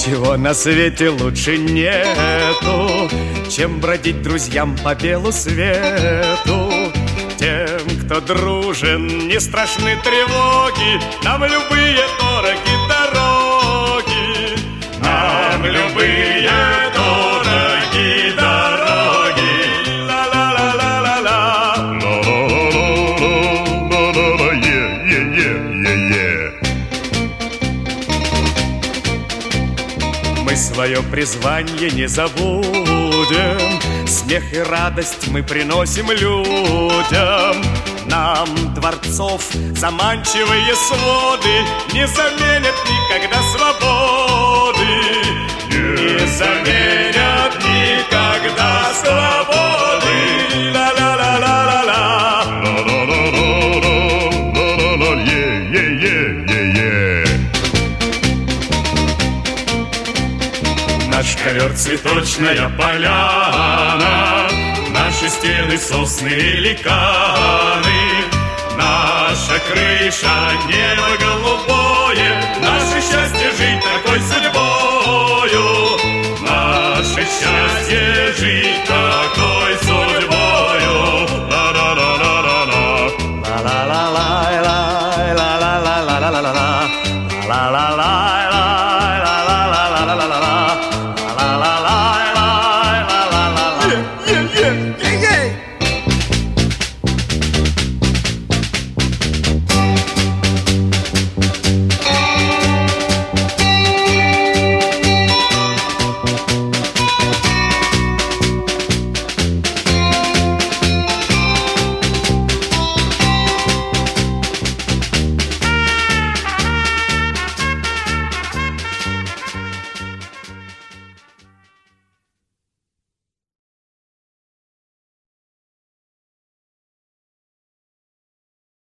Ничего на свете лучше нету, чем бродить друзьям по белу свету. Тем, кто дружен, не страшны тревоги, нам любые дороги дороги. Нам любые дороги дороги. Ла-ла-ла-ла-ла-ла. Мы свое призвание не забудем, смех и радость мы приносим людям. Нам дворцов заманчивые своды не заменят никогда свободы. Не заменят никогда свободы. Ла-ла-ла-ла-ла-ла. Наш ковер цветочная поляна, наши стены сосны и ликаны, наша крыша небо голубое, наше счастье жить такой судьбою, наше счастье жить